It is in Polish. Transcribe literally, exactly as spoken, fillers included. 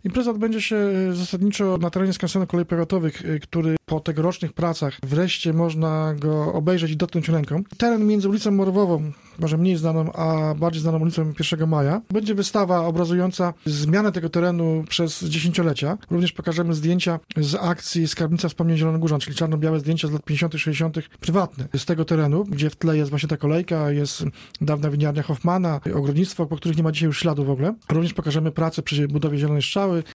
Impreza odbędzie się zasadniczo na terenie skansenu kolei powiatowych, który po tegorocznych pracach wreszcie można go obejrzeć i dotknąć ręką. Teren między ulicą Morwową, może mniej znaną, a bardziej znaną ulicą pierwszego maja. Będzie wystawa obrazująca zmianę tego terenu przez dziesięciolecia. Również pokażemy zdjęcia z akcji Skarbnica Wspomnień Zielonogórzan, czyli czarno-białe zdjęcia z lat pięćdziesiątych, sześćdziesiątych prywatne z tego terenu, gdzie w tle jest właśnie ta kolejka, jest dawna winiarnia Hoffmana, ogrodnictwo, po których nie ma dzisiaj już śladu w ogóle. Również pokażemy pracę przy budowie Zielonej Strzały,